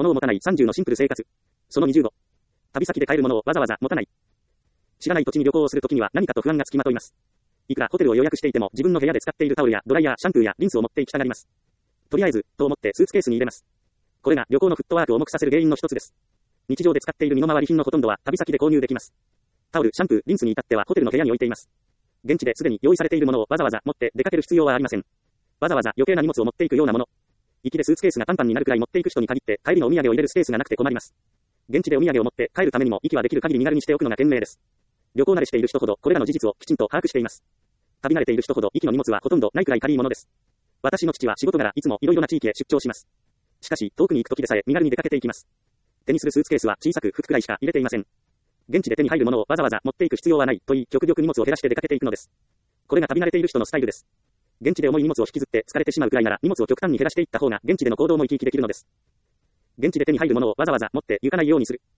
物を持たない30のシンプル生活。その20度。旅先で買えるものをわざわざ持たない。知らない土地に旅行をするときには何かと不安がつきまといます。いくらホテルを予約していても自分の部屋で使っているタオルやドライヤー、シャンプーやリンスを持って行きたがります。とりあえず、と思ってスーツケースに入れます。これが旅行のフットワークを重くさせる原因の一つです。日常で使っている身の回り品のほとんどは旅先で購入できます。タオル、シャンプー、リンスに至ってはホテルの部屋に置いています。現地ですでに用意されているものをわざわざ持って出かける必要はありません。わざわざ余計な荷物を持っていくようなもの。行きでスーツケースがパンパンになるくらい持っていく人に限って帰りのお土産を入れるスペースがなくて困ります。現地でお土産を持って帰るためにも息はできる限り身軽にしておくのが賢明です。旅行慣れしている人ほどこれらの事実をきちんと把握しています。旅慣れている人ほど息の荷物はほとんどないくらい軽いものです。私の父は仕事柄いつもいろいろな地域へ出張します。しかし遠くに行く時でさえ身軽に出かけていきます。手にするスーツケースは小さく服くらいしか入れていません。現地で手に入るものをわざわざ持っていく必要はないと言い極力荷物を減らして出かけていくのです。これが旅慣れている人のスタイルです。現地で重い荷物を引きずって疲れてしまうくらいなら荷物を極端に減らしていった方が現地での行動も生き生きできるのです。現地で手に入るものをわざわざ持って行かないようにする。